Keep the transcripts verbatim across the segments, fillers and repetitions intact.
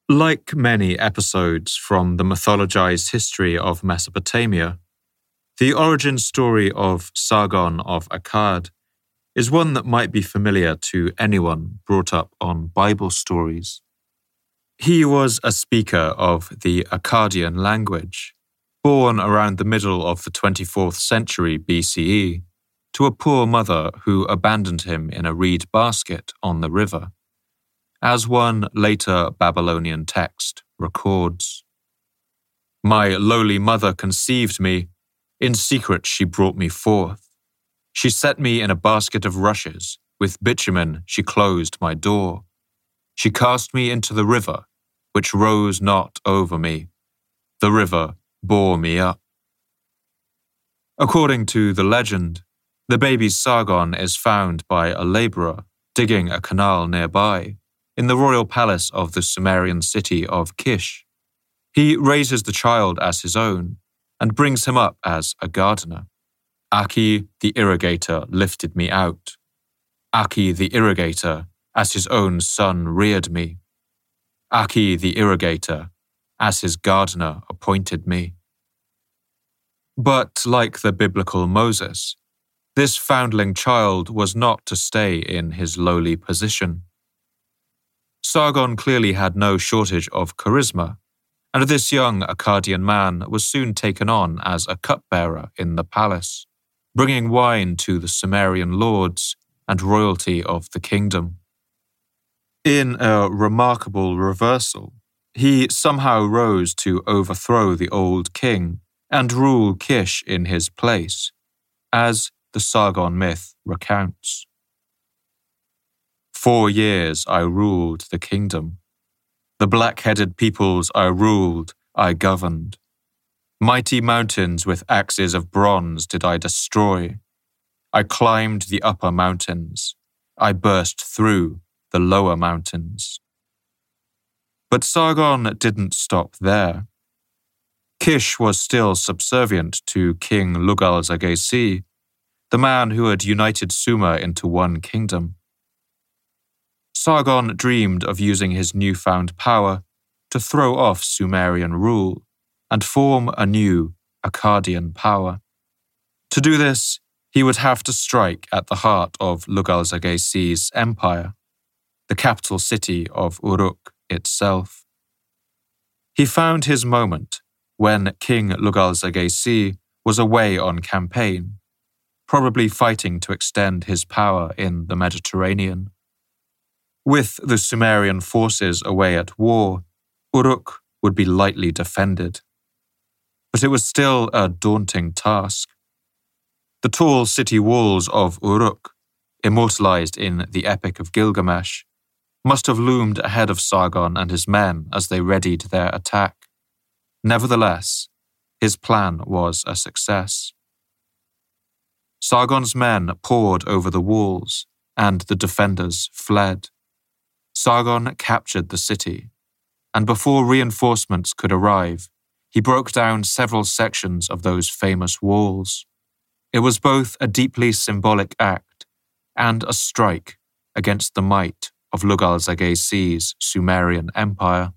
Like many episodes from the mythologized history of Mesopotamia, the origin story of Sargon of Akkad is one that might be familiar to anyone brought up on Bible stories. He was a speaker of the Akkadian language, born around the middle of the twenty-fourth century B C E, to a poor mother who abandoned him in a reed basket on the river, as one later Babylonian text records. My lowly mother conceived me, in secret she brought me forth. She set me in a basket of rushes, with bitumen she closed my door. She cast me into the river, which rose not over me. The river bore me up. According to the legend, the baby Sargon is found by a laborer digging a canal nearby, in the royal palace of the Sumerian city of Kish. He raises the child as his own and brings him up as a gardener. Aki the irrigator lifted me out. Aki the irrigator as his own son reared me. Aki the irrigator as his gardener appointed me. But like the biblical Moses, this foundling child was not to stay in his lowly position. Sargon clearly had no shortage of charisma, and this young Akkadian man was soon taken on as a cupbearer in the palace, bringing wine to the Sumerian lords and royalty of the kingdom. In a remarkable reversal, he somehow rose to overthrow the old king and rule Kish in his place, as the Sargon myth recounts. Four years I ruled the kingdom. The black-headed peoples I ruled, I governed. Mighty mountains with axes of bronze did I destroy. I climbed the upper mountains. I burst through the lower mountains. But Sargon didn't stop there. Kish was still subservient to King Lugal-Zaggisi, the man who had united Sumer into one kingdom. Sargon dreamed of using his newfound power to throw off Sumerian rule and form a new Akkadian power. To do this, he would have to strike at the heart of Lugal-Zaggisi's empire, the capital city of Uruk itself. He found his moment when King Lugal-Zaggisi was away on campaign, probably fighting to extend his power in the Mediterranean. With the Sumerian forces away at war, Uruk would be lightly defended. But it was still a daunting task. The tall city walls of Uruk, immortalized in the Epic of Gilgamesh, must have loomed ahead of Sargon and his men as they readied their attack. Nevertheless, his plan was a success. Sargon's men poured over the walls, and the defenders fled. Sargon captured the city, and before reinforcements could arrive, he broke down several sections of those famous walls. It was both a deeply symbolic act and a strike against the might of Lugal-Zaggisi's Sumerian empire.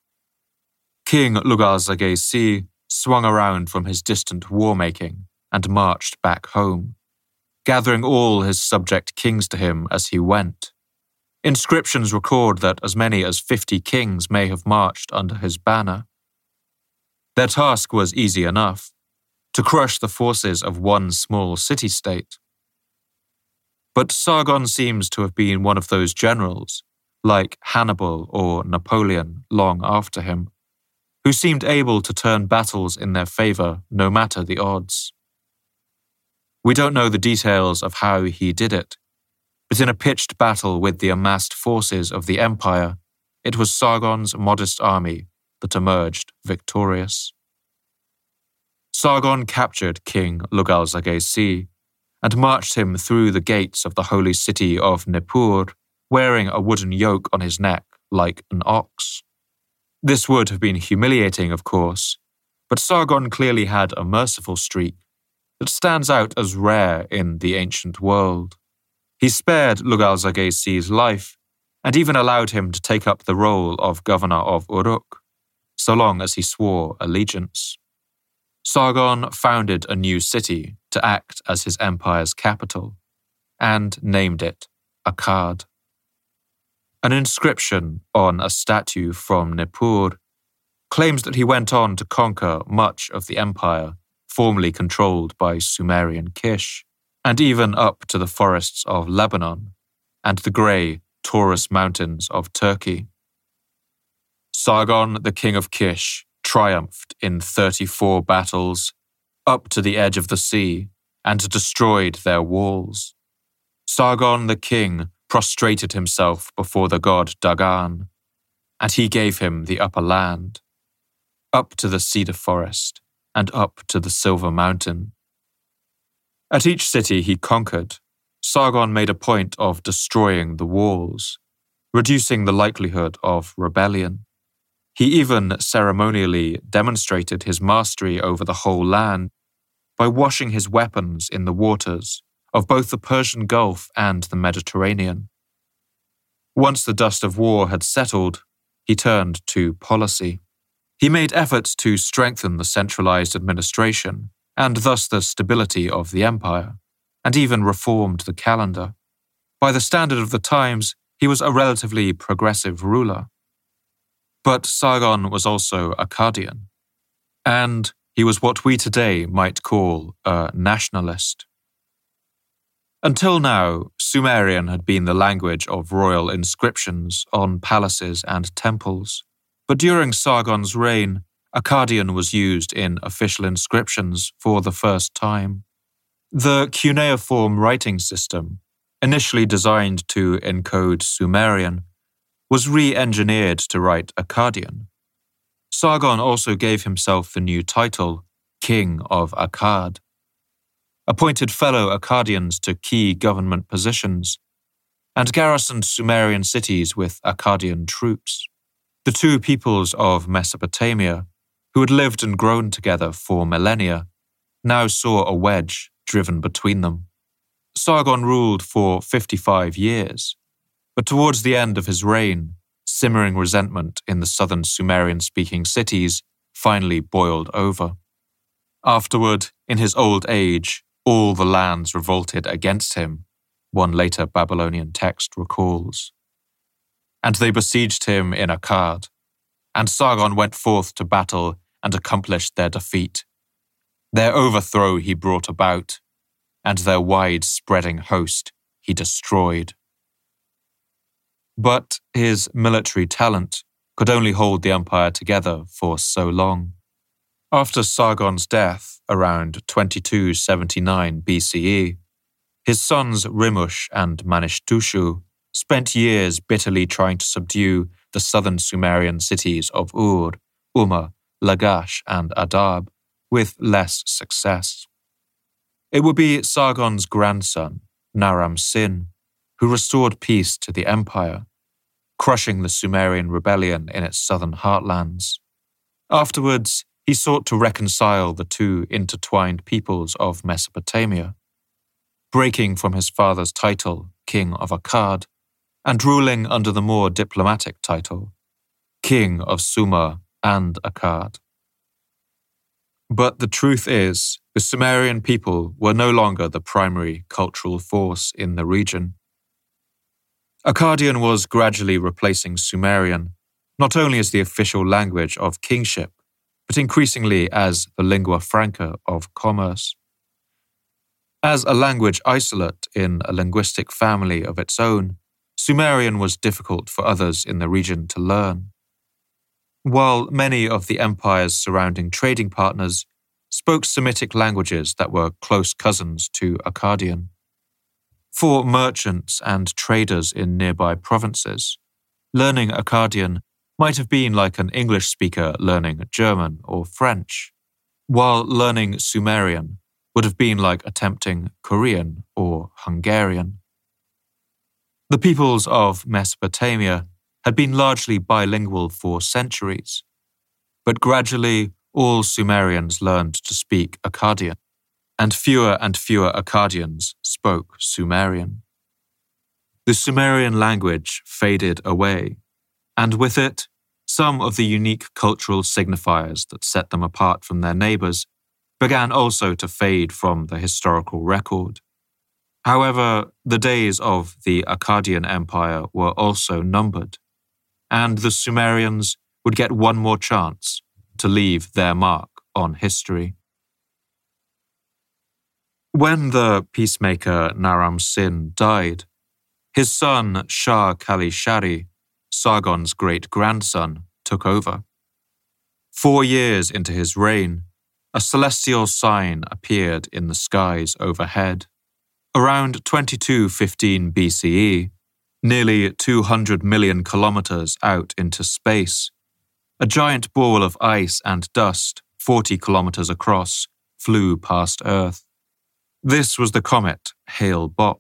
King Lugal-Zaggisi swung around from his distant war-making and marched back home, gathering all his subject kings to him as he went. Inscriptions record that as many as fifty kings may have marched under his banner. Their task was easy enough, to crush the forces of one small city-state. But Sargon seems to have been one of those generals, like Hannibal or Napoleon long after him, who seemed able to turn battles in their favor no matter the odds. We don't know the details of how he did it, but in a pitched battle with the amassed forces of the empire, it was Sargon's modest army that emerged victorious. Sargon captured King Lugal-Zaggisi and marched him through the gates of the holy city of Nippur, wearing a wooden yoke on his neck like an ox. This would have been humiliating, of course, but Sargon clearly had a merciful streak that stands out as rare in the ancient world. He spared Lugal-Zaggisi's life and even allowed him to take up the role of governor of Uruk, so long as he swore allegiance. Sargon founded a new city to act as his empire's capital, and named it Akkad. An inscription on a statue from Nippur claims that he went on to conquer much of the empire formerly controlled by Sumerian Kish, and even up to the forests of Lebanon and the grey Taurus Mountains of Turkey. Sargon, the king of Kish, triumphed in thirty-four battles, up to the edge of the sea, and destroyed their walls. Sargon the king prostrated himself before the god Dagan, and he gave him the upper land, up to the cedar forest, and up to the silver mountain. At each city he conquered, Sargon made a point of destroying the walls, reducing the likelihood of rebellion. He even ceremonially demonstrated his mastery over the whole land by washing his weapons in the waters of both the Persian Gulf and the Mediterranean. Once the dust of war had settled, he turned to policy. He made efforts to strengthen the centralized administration and thus the stability of the empire, and even reformed the calendar. By the standard of the times, he was a relatively progressive ruler. But Sargon was also Akkadian, and he was what we today might call a nationalist. Until now, Sumerian had been the language of royal inscriptions on palaces and temples, but during Sargon's reign, Akkadian was used in official inscriptions for the first time. The cuneiform writing system, initially designed to encode Sumerian, was re-engineered to write Akkadian. Sargon also gave himself the new title, King of Akkad, appointed fellow Akkadians to key government positions, and garrisoned Sumerian cities with Akkadian troops. The two peoples of Mesopotamia, who had lived and grown together for millennia, now saw a wedge driven between them. Sargon ruled for fifty-five years, but towards the end of his reign, simmering resentment in the southern Sumerian-speaking cities finally boiled over. Afterward, in his old age, all the lands revolted against him, one later Babylonian text recalls. And they besieged him in Akkad, and Sargon went forth to battle and accomplished their defeat. Their overthrow he brought about, and their wide-spreading host he destroyed. But his military talent could only hold the empire together for so long. After Sargon's death, around twenty-two seventy-nine B C E, his sons Rimush and Manishtushu spent years bitterly trying to subdue the southern Sumerian cities of Ur, Umma, Lagash, and Adab, with less success. It would be Sargon's grandson, Naram-Sin, who restored peace to the empire, crushing the Sumerian rebellion in its southern heartlands. Afterwards, he sought to reconcile the two intertwined peoples of Mesopotamia, breaking from his father's title, King of Akkad, and ruling under the more diplomatic title, King of Sumer and Akkad. But the truth is, the Sumerian people were no longer the primary cultural force in the region. Akkadian was gradually replacing Sumerian, not only as the official language of kingship, but increasingly as the lingua franca of commerce. As a language isolate in a linguistic family of its own, Sumerian was difficult for others in the region to learn. While many of the empire's surrounding trading partners spoke Semitic languages that were close cousins to Akkadian. For merchants and traders in nearby provinces, learning Akkadian might have been like an English speaker learning German or French, while learning Sumerian would have been like attempting Korean or Hungarian. The peoples of Mesopotamia had been largely bilingual for centuries, but gradually all Sumerians learned to speak Akkadian, and fewer and fewer Akkadians spoke Sumerian. The Sumerian language faded away, and with it, some of the unique cultural signifiers that set them apart from their neighbors began also to fade from the historical record. However, the days of the Akkadian Empire were also numbered, and the Sumerians would get one more chance to leave their mark on history. When the peacemaker Naram Sin died, his son Shah Kali-Shari, Sargon's great-grandson, took over. Four years into his reign, a celestial sign appeared in the skies overhead. Around twenty-two fifteen B C E, nearly two hundred million kilometers out into space, a giant ball of ice and dust, forty kilometers across, flew past Earth. This was the comet Hale-Bopp.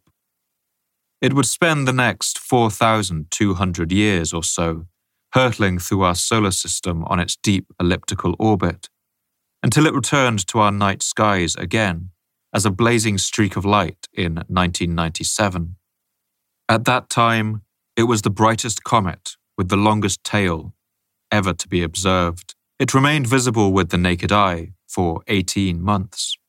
It would spend the next four thousand two hundred years or so, hurtling through our solar system on its deep elliptical orbit, until it returned to our night skies again as a blazing streak of light in nineteen ninety-seven. At that time, it was the brightest comet with the longest tail ever to be observed. It remained visible with the naked eye for eighteen months.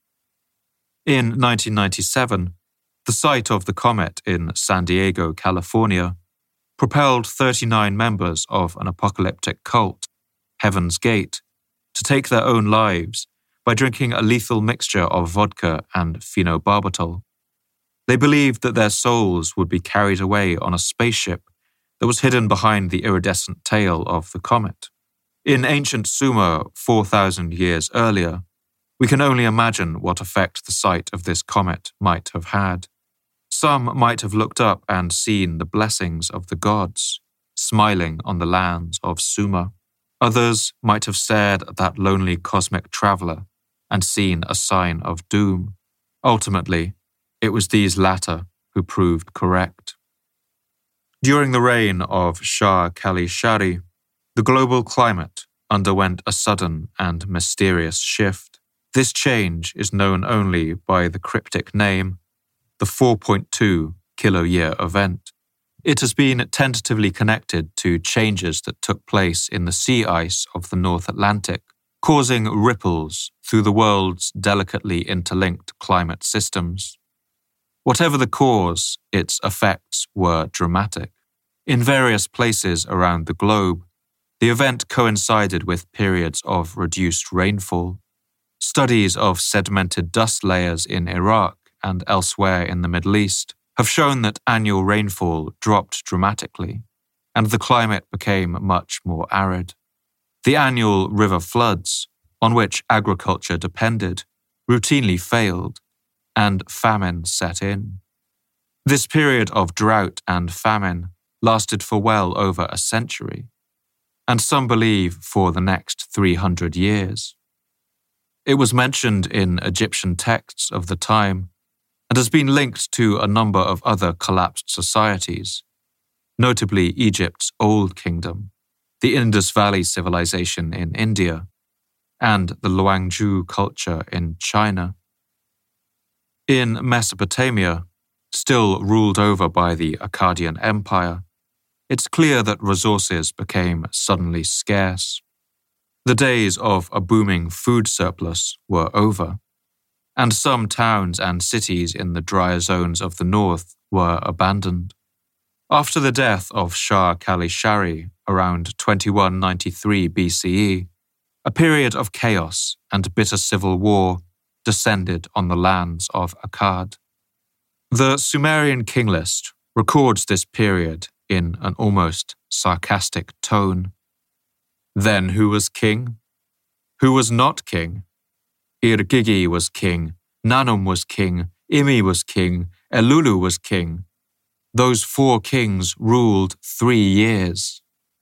In nineteen ninety-seven, the sight of the comet in San Diego, California, propelled thirty-nine members of an apocalyptic cult, Heaven's Gate, to take their own lives by drinking a lethal mixture of vodka and phenobarbital. They believed that their souls would be carried away on a spaceship that was hidden behind the iridescent tail of the comet. In ancient Sumer, four thousand years earlier, we can only imagine what effect the sight of this comet might have had. Some might have looked up and seen the blessings of the gods, smiling on the lands of Sumer. Others might have stared at that lonely cosmic traveler and seen a sign of doom. Ultimately, it was these latter who proved correct. During the reign of Shah Kali-Shari, the global climate underwent a sudden and mysterious shift. This change is known only by the cryptic name, the four point two kiloyear event. It has been tentatively connected to changes that took place in the sea ice of the North Atlantic, causing ripples through the world's delicately interlinked climate systems. Whatever the cause, its effects were dramatic. In various places around the globe, the event coincided with periods of reduced rainfall. Studies of sedimented dust layers in Iraq and elsewhere in the Middle East have shown that annual rainfall dropped dramatically, and the climate became much more arid. The annual river floods, on which agriculture depended, routinely failed, and famine set in. This period of drought and famine lasted for well over a century, and some believe for the next three hundred years. It was mentioned in Egyptian texts of the time and has been linked to a number of other collapsed societies, notably Egypt's Old Kingdom, the Indus Valley Civilization in India, and the Luangzhou culture in China. In Mesopotamia, still ruled over by the Akkadian Empire, it's clear that resources became suddenly scarce. The days of a booming food surplus were over, and some towns and cities in the drier zones of the north were abandoned. After the death of Shah Kali-Shari around twenty-one ninety-three B C E, a period of chaos and bitter civil war descended on the lands of Akkad. The Sumerian king list records this period in an almost sarcastic tone. Then who was king? Who was not king? Irgigi was king, Nanum was king, Imi was king, Elulu was king. Those four kings ruled three years.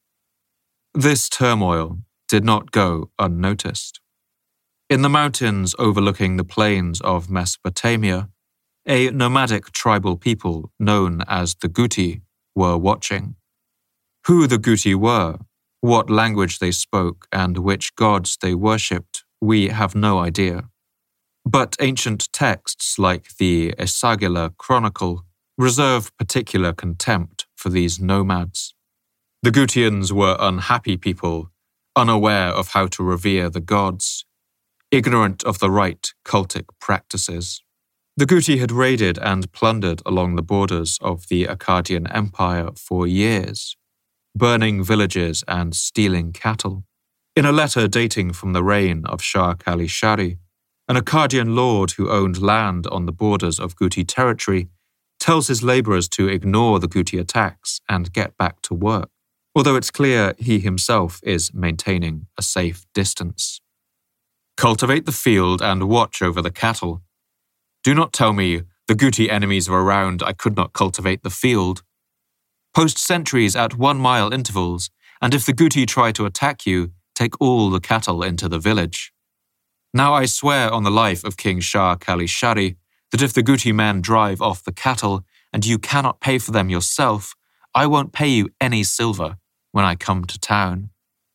This turmoil did not go unnoticed. In the mountains overlooking the plains of Mesopotamia, a nomadic tribal people known as the Guti were watching. Who the Guti were, what language they spoke, and which gods they worshipped, we have no idea. But ancient texts like the Esagila Chronicle reserved particular contempt for these nomads. The Gutians were unhappy people, unaware of how to revere the gods, ignorant of the right cultic practices. The Guti had raided and plundered along the borders of the Akkadian Empire for years, burning villages and stealing cattle. In a letter dating from the reign of Shah Kali-Shari, an Akkadian lord who owned land on the borders of Guti territory tells his labourers to ignore the Guti attacks and get back to work, although it's clear he himself is maintaining a safe distance. Cultivate the field and watch over the cattle. Do not tell me the Guti enemies are around, I could not cultivate the field. Post sentries at one-mile intervals, and if the Guti try to attack you, take all the cattle into the village. Now I swear on the life of King Shah Kali-Shari that if the Guti men drive off the cattle and you cannot pay for them yourself, I won't pay you any silver when I come to town.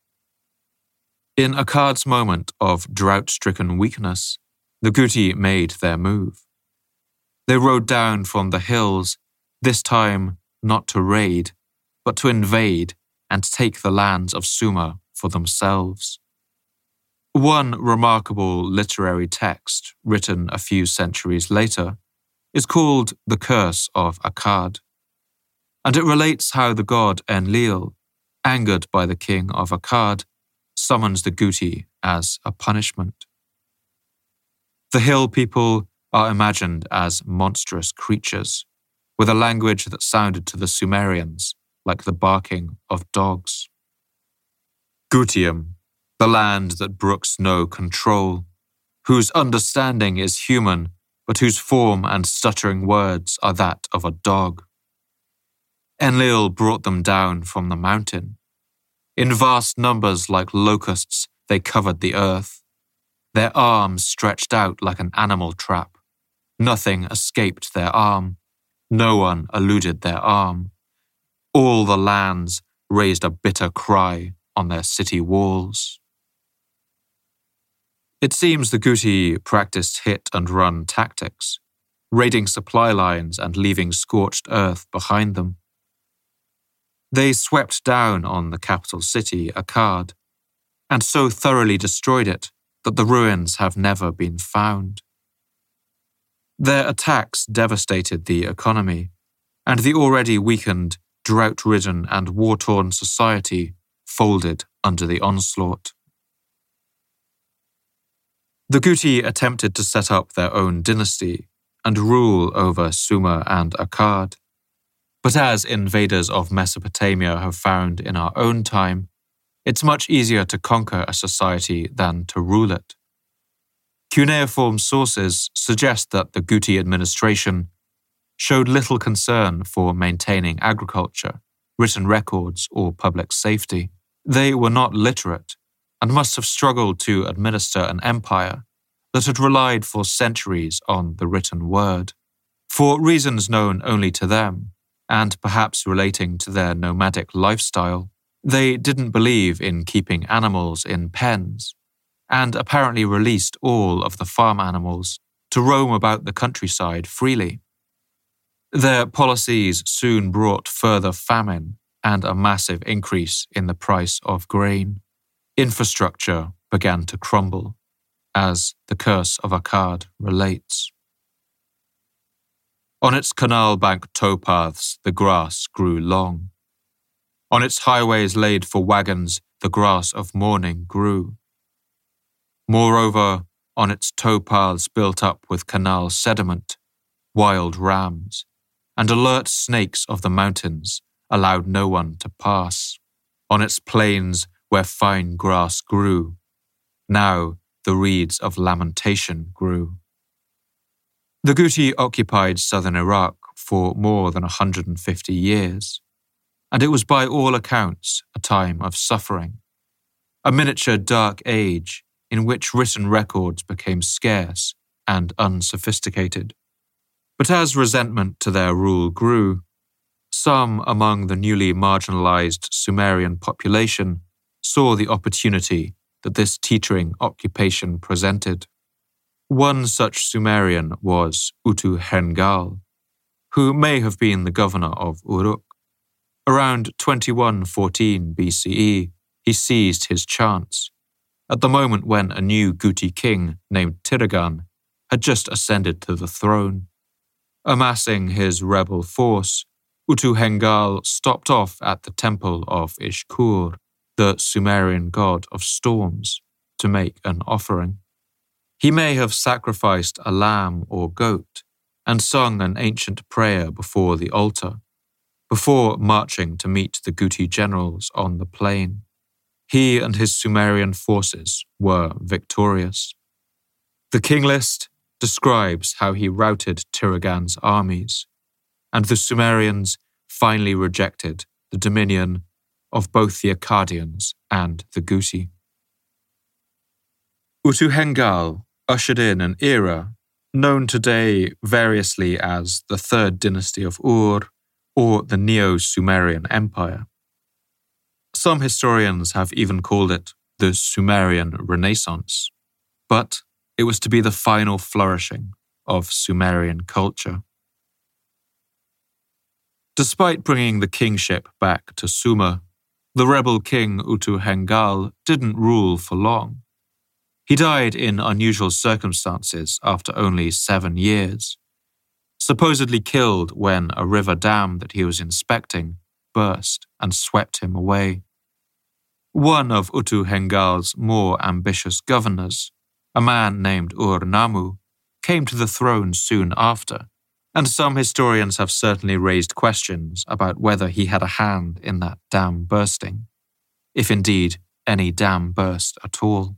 In Akkad's moment of drought-stricken weakness, the Guti made their move. They rode down from the hills, this time not to raid, but to invade and take the lands of Sumer for themselves. One remarkable literary text, written a few centuries later, is called The Curse of Akkad, and it relates how the god Enlil, angered by the king of Akkad, summons the Guti as a punishment. The hill people are imagined as monstrous creatures, with a language that sounded to the Sumerians like the barking of dogs. Gutium, the land that brooks no control, whose understanding is human, but whose form and stuttering words are that of a dog. Enlil brought them down from the mountain. In vast numbers like locusts, they covered the earth. Their arms stretched out like an animal trap. Nothing escaped their arm. No one eluded their arm. All the lands raised a bitter cry on their city walls. It seems the Guti practiced hit-and-run tactics, raiding supply lines and leaving scorched earth behind them. They swept down on the capital city, Akkad, and so thoroughly destroyed it that the ruins have never been found. Their attacks devastated the economy, and the already weakened, drought-ridden and war-torn society folded under the onslaught. The Guti attempted to set up their own dynasty and rule over Sumer and Akkad. But as invaders of Mesopotamia have found in our own time, it's much easier to conquer a society than to rule it. Cuneiform sources suggest that the Guti administration showed little concern for maintaining agriculture, written records, or public safety. They were not literate and must have struggled to administer an empire that had relied for centuries on the written word. For reasons known only to them, and perhaps relating to their nomadic lifestyle, they didn't believe in keeping animals in pens, and apparently released all of the farm animals to roam about the countryside freely. Their policies soon brought further famine and a massive increase in the price of grain. Infrastructure began to crumble, as the Curse of Akkad relates. On its canal bank towpaths, the grass grew long. On its highways laid for wagons, the grass of mourning grew. Moreover, on its towpaths built up with canal sediment, wild rams and alert snakes of the mountains allowed no one to pass. On its plains where fine grass grew, now the reeds of lamentation grew. The Guti occupied southern Iraq for more than one hundred fifty years, and it was by all accounts a time of suffering, a miniature dark age in which written records became scarce and unsophisticated. But as resentment to their rule grew, some among the newly marginalized Sumerian population saw the opportunity that this teetering occupation presented. One such Sumerian was Utu-Hengal, who may have been the governor of Uruk. Around twenty-one fourteen B C E, he seized his chance, at the moment when a new Guti king named Tiragan had just ascended to the throne. Amassing his rebel force, Utu-Hengal stopped off at the temple of Ishkur, the Sumerian god of storms, to make an offering. He may have sacrificed a lamb or goat and sung an ancient prayer before the altar, before marching to meet the Guti generals on the plain. He and his Sumerian forces were victorious. The king list describes how he routed Tiragan's armies, and the Sumerians finally rejected the dominion of both the Akkadians and the Guti. Utu-Hengal ushered in an era known today variously as the Third Dynasty of Ur or the Neo-Sumerian Empire. Some historians have even called it the Sumerian Renaissance, but it was to be the final flourishing of Sumerian culture. Despite bringing the kingship back to Sumer, the rebel king Utu-Hengal didn't rule for long. He died in unusual circumstances after only seven years, supposedly killed when a river dam that he was inspecting burst and swept him away. One of Utu-Hengal's more ambitious governors, a man named Ur-Nammu, came to the throne soon after, and some historians have certainly raised questions about whether he had a hand in that dam bursting, if indeed any dam burst at all.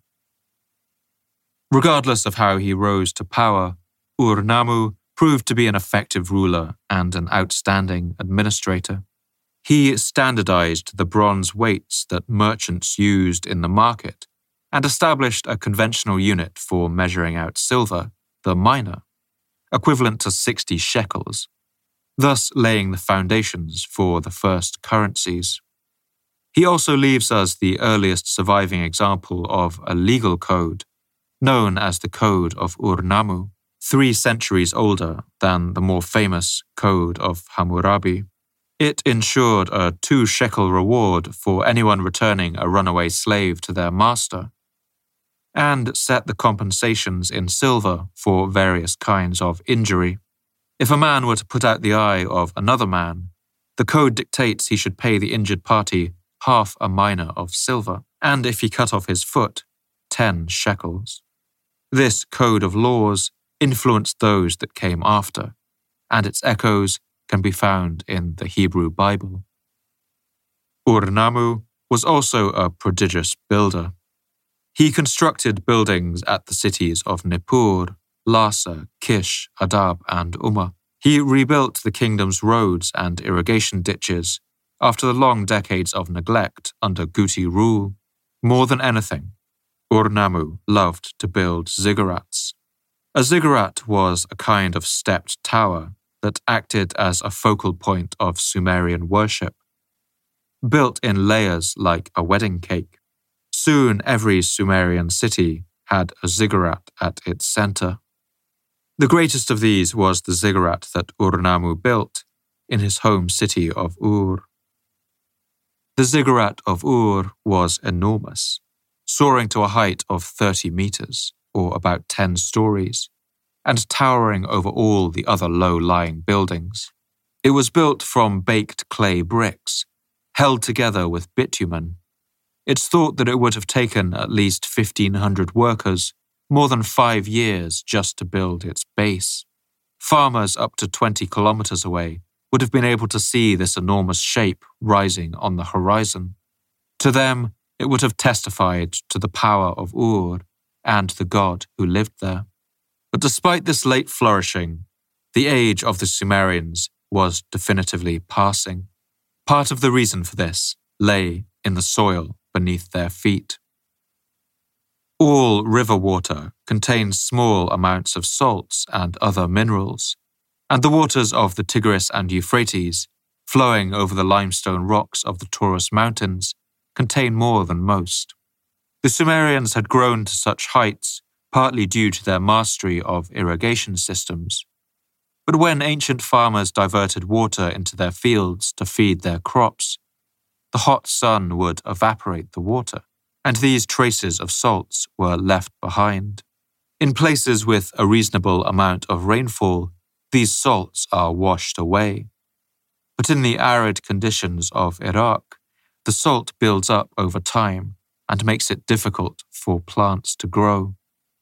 Regardless of how he rose to power, Ur-Nammu proved to be an effective ruler and an outstanding administrator. He standardized the bronze weights that merchants used in the market and established a conventional unit for measuring out silver, the mina, equivalent to sixty shekels, thus laying the foundations for the first currencies. He also leaves us the earliest surviving example of a legal code, known as the Code of Ur-Nammu, three centuries older than the more famous Code of Hammurabi. It ensured a two-shekel reward for anyone returning a runaway slave to their master, and set the compensations in silver for various kinds of injury. If a man were to put out the eye of another man, the code dictates he should pay the injured party half a mina of silver, and if he cut off his foot, ten shekels. This code of laws influenced those that came after, and its echoes can be found in the Hebrew Bible. Ur-Nammu was also a prodigious builder. He constructed buildings at the cities of Nippur, Larsa, Kish, Adab, and Umma. He rebuilt the kingdom's roads and irrigation ditches after the long decades of neglect under Guti rule. More than anything, Ur-Nammu loved to build ziggurats. A ziggurat was a kind of stepped tower that acted as a focal point of Sumerian worship, built in layers like a wedding cake. Soon every Sumerian city had a ziggurat at its center. The greatest of these was the ziggurat that Ur-Nammu built in his home city of Ur. The ziggurat of Ur was enormous, soaring to a height of thirty meters, or about ten stories, and towering over all the other low-lying buildings. It was built from baked clay bricks, held together with bitumen. It's thought that it would have taken at least fifteen hundred workers more than five years just to build its base. Farmers up to twenty kilometers away would have been able to see this enormous shape rising on the horizon. To them, it would have testified to the power of Ur and the god who lived there. But despite this late flourishing, the age of the Sumerians was definitively passing. Part of the reason for this lay in the soil beneath their feet. All river water contains small amounts of salts and other minerals, and the waters of the Tigris and Euphrates, flowing over the limestone rocks of the Taurus Mountains, contain more than most. The Sumerians had grown to such heights partly due to their mastery of irrigation systems. But when ancient farmers diverted water into their fields to feed their crops, the hot sun would evaporate the water, and these traces of salts were left behind. In places with a reasonable amount of rainfall, these salts are washed away. But in the arid conditions of Iraq, the salt builds up over time and makes it difficult for plants to grow.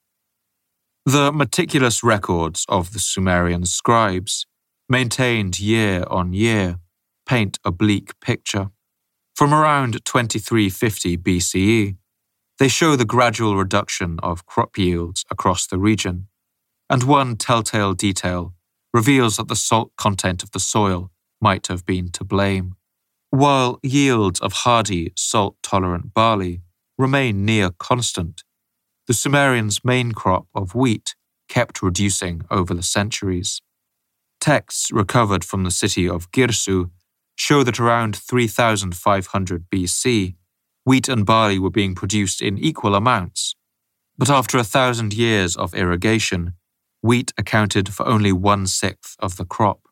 The meticulous records of the Sumerian scribes, maintained year on year, paint a bleak picture. From around twenty-three fifty B C E, they show the gradual reduction of crop yields across the region, and one telltale detail reveals that the salt content of the soil might have been to blame. While yields of hardy, salt-tolerant barley remain near constant, the Sumerians' main crop of wheat kept reducing over the centuries. Texts recovered from the city of Girsu show that around three thousand five hundred B C, wheat and barley were being produced in equal amounts. But after a thousand years of irrigation, wheat accounted for only one-sixth of the crop.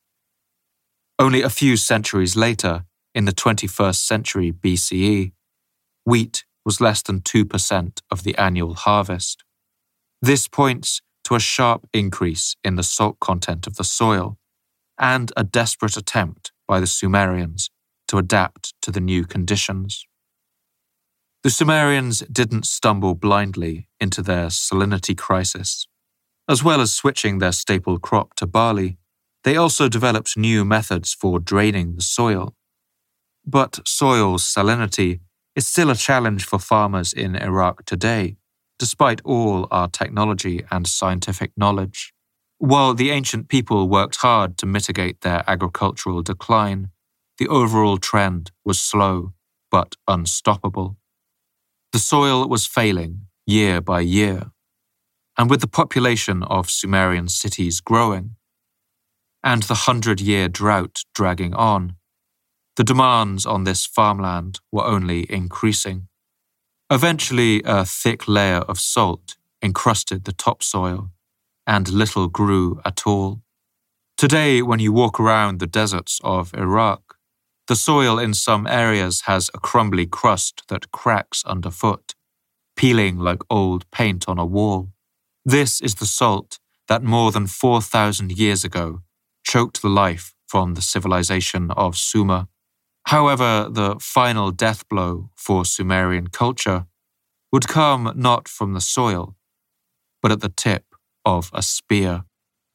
Only a few centuries later, in the twenty-first century B C E, wheat was less than two percent of the annual harvest. This points to a sharp increase in the salt content of the soil and a desperate attempt by the Sumerians to adapt to the new conditions. The Sumerians didn't stumble blindly into their salinity crisis. As well as switching their staple crop to barley, they also developed new methods for draining the soil. But soil salinity is still a challenge for farmers in Iraq today, despite all our technology and scientific knowledge. While the ancient people worked hard to mitigate their agricultural decline, the overall trend was slow but unstoppable. The soil was failing year by year, and with the population of Sumerian cities growing, and the hundred-year drought dragging on, the demands on this farmland were only increasing. Eventually, a thick layer of salt encrusted the topsoil, and little grew at all. Today, when you walk around the deserts of Iraq, the soil in some areas has a crumbly crust that cracks underfoot, peeling like old paint on a wall. This is the salt that more than four thousand years ago choked the life from the civilization of Sumer. However, the final death blow for Sumerian culture would come not from the soil, but at the tip of a spear.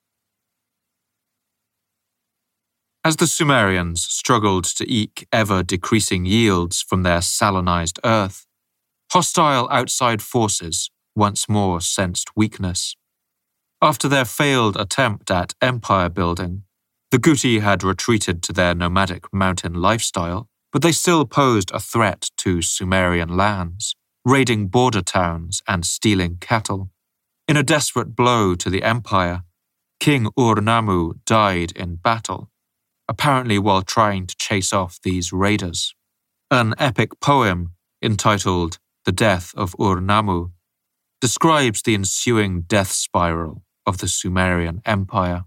As the Sumerians struggled to eke ever-decreasing yields from their salinized earth, hostile outside forces once more sensed weakness. After their failed attempt at empire building, the Guti had retreated to their nomadic mountain lifestyle, but they still posed a threat to Sumerian lands, raiding border towns and stealing cattle. In a desperate blow to the empire, King Ur-Nammu died in battle, apparently while trying to chase off these raiders. An epic poem entitled The Death of Ur-Nammu describes the ensuing death spiral of the Sumerian Empire.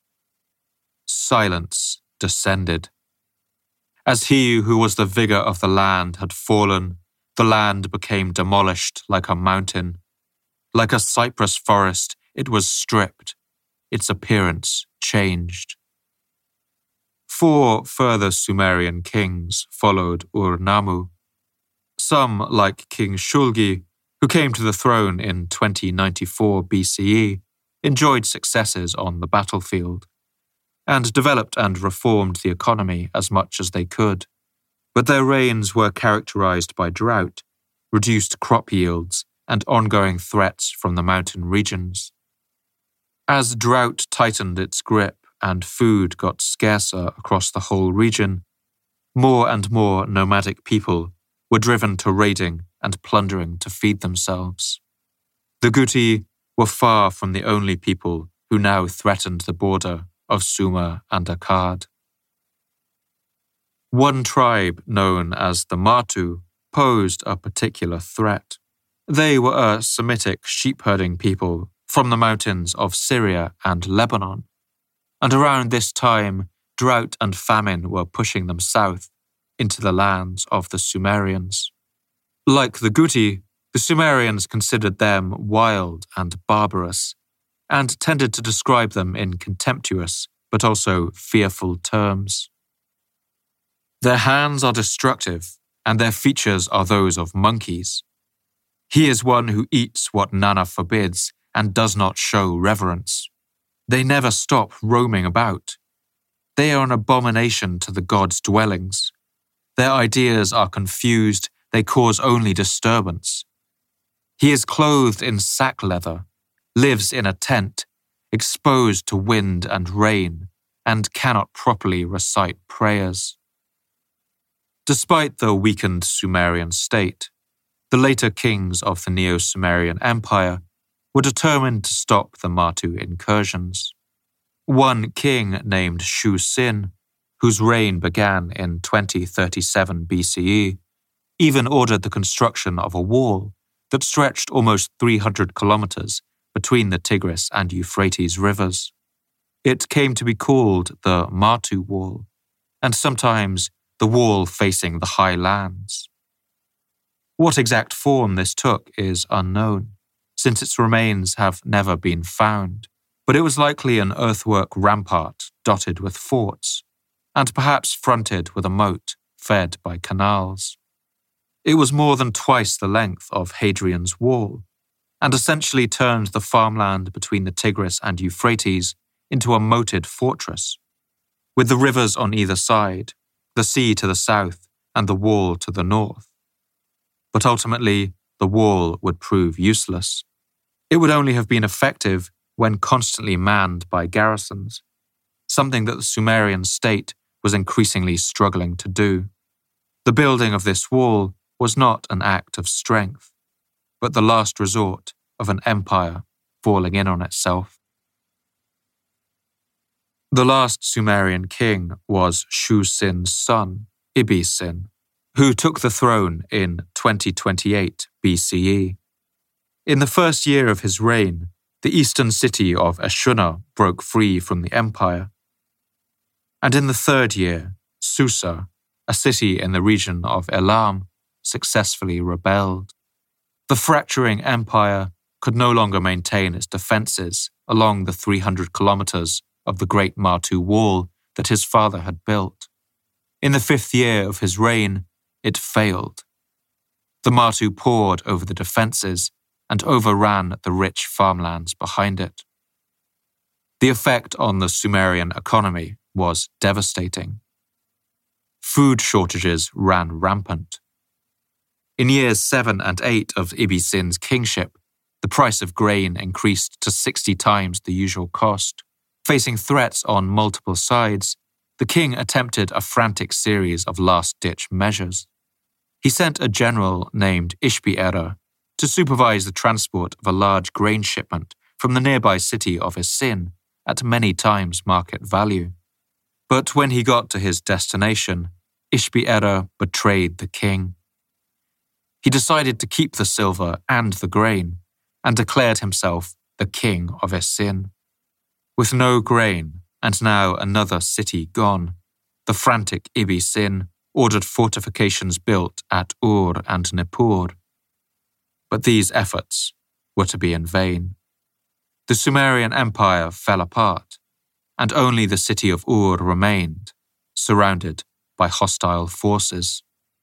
Silence descended. As he who was the vigor of the land had fallen, the land became demolished like a mountain. Like a cypress forest, it was stripped. Its appearance changed. Four further Sumerian kings followed Ur-Nammu. Some, like King Shulgi, who came to the throne in twenty ninety-four B C E, enjoyed successes on the battlefield, and developed and reformed the economy as much as they could. But their reigns were characterized by drought, reduced crop yields, and ongoing threats from the mountain regions. As drought tightened its grip and food got scarcer across the whole region, more and more nomadic people were driven to raiding and plundering to feed themselves. The Guti were far from the only people who now threatened the border of Sumer and Akkad. One tribe, known as the Martu, posed a particular threat. They were a Semitic sheep-herding people from the mountains of Syria and Lebanon. and around this time, drought and famine were pushing them south into the lands of the Sumerians. Like the Guti, the Sumerians considered them wild and barbarous, and tended to describe them in contemptuous but also fearful terms. Their hands are destructive, and their features are those of monkeys. He is one who eats what Nana forbids and does not show reverence. They never stop roaming about. They are an abomination to the gods' dwellings. Their ideas are confused, they cause only disturbance. He is clothed in sack leather, lives in a tent, exposed to wind and rain, and cannot properly recite prayers. Despite the weakened Sumerian state, the later kings of the Neo-Sumerian Empire were determined to stop the Matu incursions. One king named Shu-Sin, whose reign began in twenty thirty-seven B C E, even ordered the construction of a wall that stretched almost three hundred kilometers between the Tigris and Euphrates rivers. It came to be called the Matu Wall, and sometimes the wall facing the high lands. What exact form this took is unknown, since its remains have never been found, but it was likely an earthwork rampart dotted with forts, and perhaps fronted with a moat fed by canals. It was more than twice the length of Hadrian's Wall, and essentially turned the farmland between the Tigris and Euphrates into a moated fortress, with the rivers on either side, the sea to the south, and the wall to the north. But ultimately, the wall would prove useless. It would only have been effective when constantly manned by garrisons, something that the Sumerian state was increasingly struggling to do. The building of this wall was not an act of strength, but the last resort of an empire falling in on itself. The last Sumerian king was Shu-Sin's son, Ibi-Sin, who took the throne in twenty twenty-eight B C E. In the first year of his reign, the eastern city of Ashuna broke free from the empire. And in the third year, Susa, a city in the region of Elam, successfully rebelled. The fracturing empire could no longer maintain its defences along the three hundred kilometres of the Great Matu Wall that his father had built. In the fifth year of his reign, it failed. The Matu poured over the defences and overran the rich farmlands behind it. The effect on the Sumerian economy was devastating. Food shortages ran rampant. In years seven and eight of Ibi-Sin's kingship, the price of grain increased to sixty times the usual cost. Facing threats on multiple sides, the king attempted a frantic series of last-ditch measures. He sent a general named Ishbi-Erra to supervise the transport of a large grain shipment from the nearby city of Isin at many times market value. But when he got to his destination, Ishbi-Erra betrayed the king. He decided to keep the silver and the grain, and declared himself the king of Isin. With no grain, and now another city gone, the frantic Ibi-Sin ordered fortifications built at Ur and Nippur. But these efforts were to be in vain. The Sumerian Empire fell apart, and only the city of Ur remained, surrounded by hostile forces.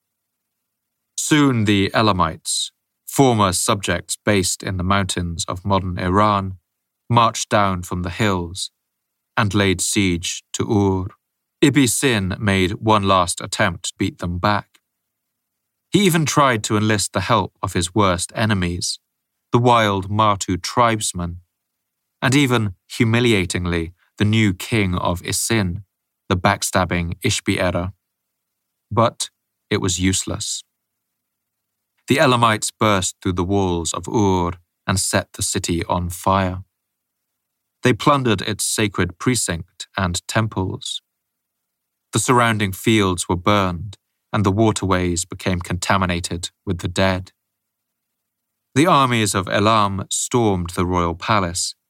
Soon the Elamites, former subjects based in the mountains of modern Iran, marched down from the hills and laid siege to Ur. Ibi-Sin made one last attempt to beat them back. He even tried to enlist the help of his worst enemies, the wild Matu tribesmen, and even, humiliatingly, the new king of Isin, the backstabbing Ishbi-Erra. But it was useless. The Elamites burst through the walls of Ur and set the city on fire. They plundered its sacred precinct and temples. The surrounding fields were burned, and the waterways became contaminated with the dead. The armies of Elam stormed the royal palace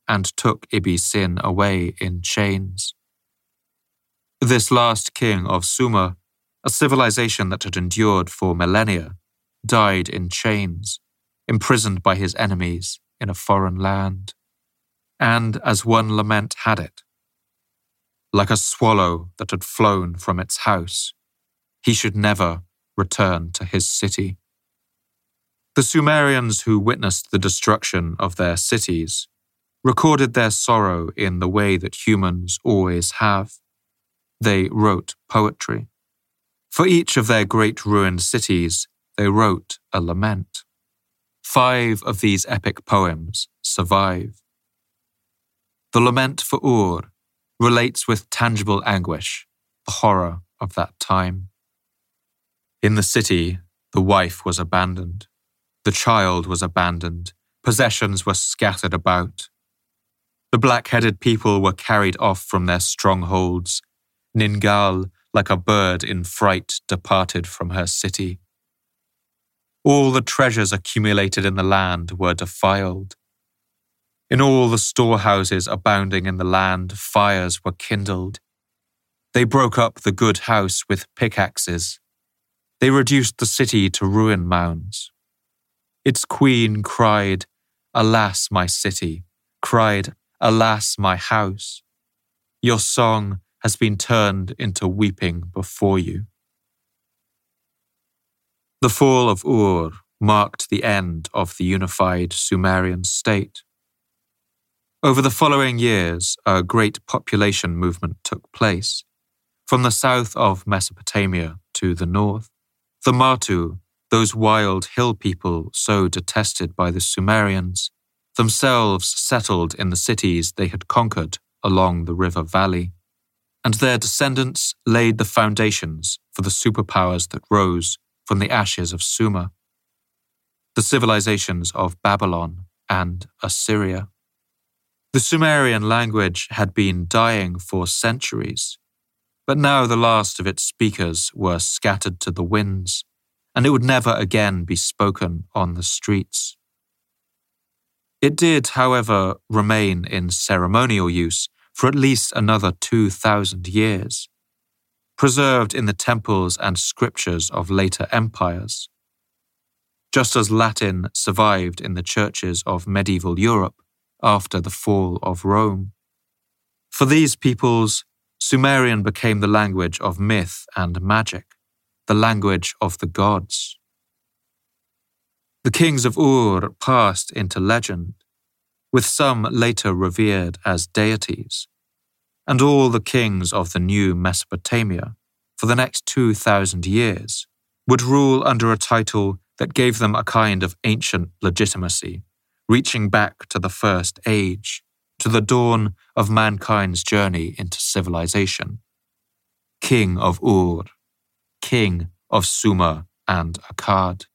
and took Ibi-Sin away in chains. This last king of Sumer, a civilization that had endured for millennia, died in chains, imprisoned by his enemies in a foreign land. And as one lament had it, like a swallow that had flown from its house, he should never return to his city. The Sumerians who witnessed the destruction of their cities recorded their sorrow in the way that humans always have. They wrote poetry. For each of their great ruined cities, they wrote a lament. Five of these epic poems survive. The Lament for Ur relates with tangible anguish the horror of that time. In the city, the wife was abandoned. The child was abandoned. Possessions were scattered about. The black-headed people were carried off from their strongholds. Ningal, like a bird in fright, departed from her city. All the treasures accumulated in the land were defiled. In all the storehouses abounding in the land, fires were kindled. They broke up the good house with pickaxes. They reduced the city to ruin mounds. Its queen cried, "Alas, my city," cried, "Alas, my house. Your song has been turned into weeping before you." The fall of Ur marked the end of the unified Sumerian state. Over the following years, a great population movement took place. From the south of Mesopotamia to the north, the Matu, those wild hill people so detested by the Sumerians, themselves settled in the cities they had conquered along the river valley, and their descendants laid the foundations for the superpowers that rose from the ashes of Sumer, the civilizations of Babylon and Assyria. The Sumerian language had been dying for centuries, but now the last of its speakers were scattered to the winds, and it would never again be spoken on the streets. It did, however, remain in ceremonial use for at least another two thousand years, preserved in the temples and scriptures of later empires. Just as Latin survived in the churches of medieval Europe after the fall of Rome. For these peoples, Sumerian became the language of myth and magic, the language of the gods. The kings of Ur passed into legend, with some later revered as deities, and all the kings of the new Mesopotamia, for the next two thousand years, would rule under a title that gave them a kind of ancient legitimacy, reaching back to the first age, to the dawn of mankind's journey into civilization. King of Ur, King of Sumer and Akkad.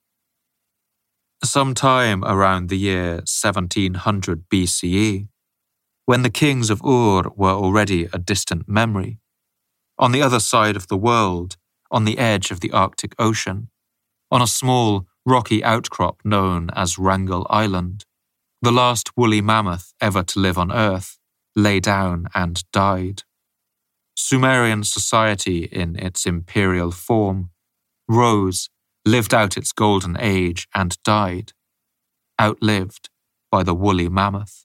Sometime around the year seventeen hundred B C E, when the kings of Ur were already a distant memory, on the other side of the world, on the edge of the Arctic Ocean, on a small rocky outcrop known as Wrangel Island, the last woolly mammoth ever to live on Earth lay down and died. Sumerian society in its imperial form rose, lived out its golden age and died, outlived by the woolly mammoth.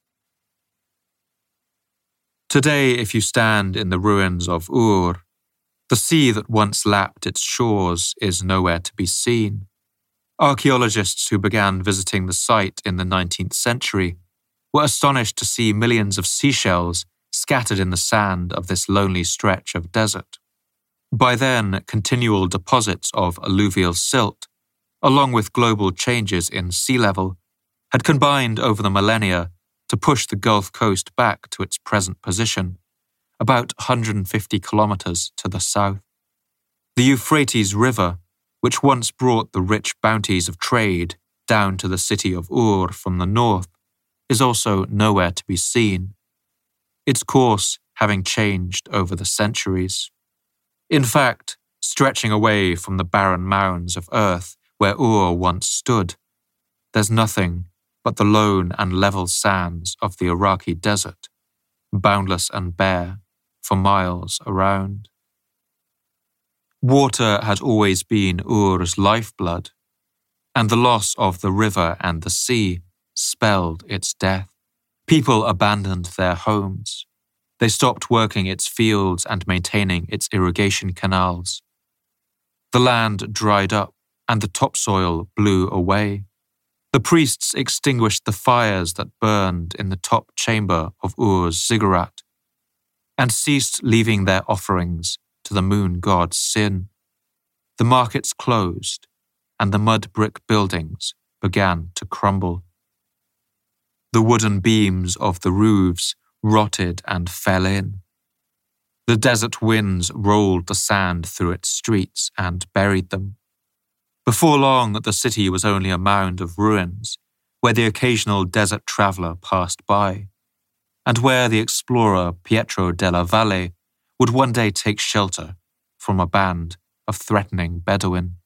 Today, if you stand in the ruins of Ur, the sea that once lapped its shores is nowhere to be seen. Archaeologists who began visiting the site in the nineteenth century were astonished to see millions of seashells scattered in the sand of this lonely stretch of desert. By then, continual deposits of alluvial silt, along with global changes in sea level, had combined over the millennia to push the Gulf Coast back to its present position, about one hundred fifty kilometers to the south. The Euphrates River, which once brought the rich bounties of trade down to the city of Ur from the north, is also nowhere to be seen, its course having changed over the centuries. In fact, stretching away from the barren mounds of earth where Ur once stood, there's nothing but the lone and level sands of the Iraqi desert, boundless and bare for miles around. Water had always been Ur's lifeblood, and the loss of the river and the sea spelled its death. People abandoned their homes. They stopped working its fields and maintaining its irrigation canals. The land dried up, and the topsoil blew away. The priests extinguished the fires that burned in the top chamber of Ur's ziggurat, and ceased leaving their offerings to the moon god Sin. The markets closed, and the mud brick buildings began to crumble. The wooden beams of the roofs rotted and fell in. The desert winds rolled the sand through its streets and buried them. Before long, the city was only a mound of ruins, where the occasional desert traveller passed by, and where the explorer Pietro della Valle would one day take shelter from a band of threatening Bedouin.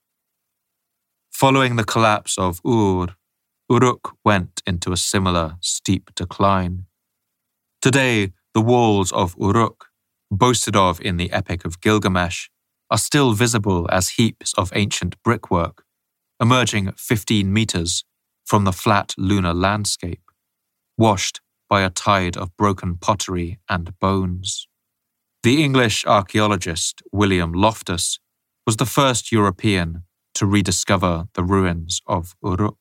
Following the collapse of Ur, Uruk went into a similar steep decline. Today, the walls of Uruk, boasted of in the Epic of Gilgamesh, are still visible as heaps of ancient brickwork, emerging fifteen meters from the flat lunar landscape, washed by a tide of broken pottery and bones. The English archaeologist William Loftus was the first European to rediscover the ruins of Uruk.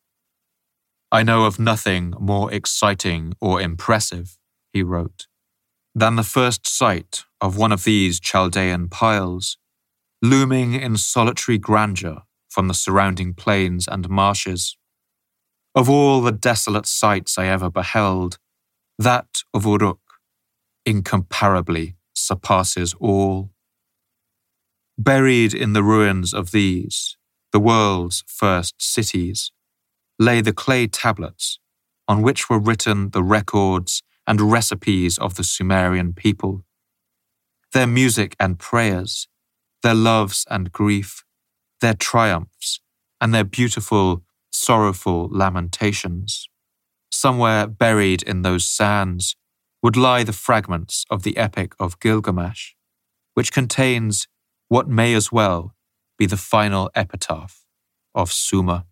"I know of nothing more exciting or impressive," he wrote, "than the first sight of one of these Chaldean piles, looming in solitary grandeur from the surrounding plains and marshes. Of all the desolate sights I ever beheld, that of Uruk incomparably surpasses all." Buried in the ruins of these, the world's first cities, lay the clay tablets on which were written the records and recipes of the Sumerian people, their music and prayers, their loves and grief, their triumphs, and their beautiful, sorrowful lamentations. Somewhere buried in those sands would lie the fragments of the Epic of Gilgamesh, which contains what may as well be the final epitaph of Sumer.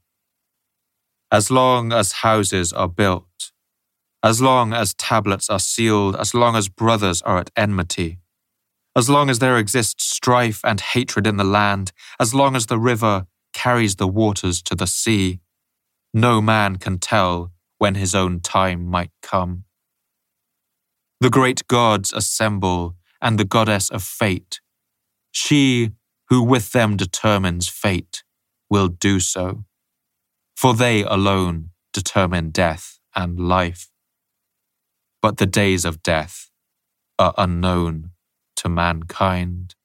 As long as houses are built, as long as tablets are sealed, as long as brothers are at enmity, as long as there exists strife and hatred in the land, as long as the river carries the waters to the sea, no man can tell when his own time might come. The great gods assemble, and the goddess of fate, she who with them determines fate, will do so, for they alone determine death and life. But the days of death are unknown to mankind.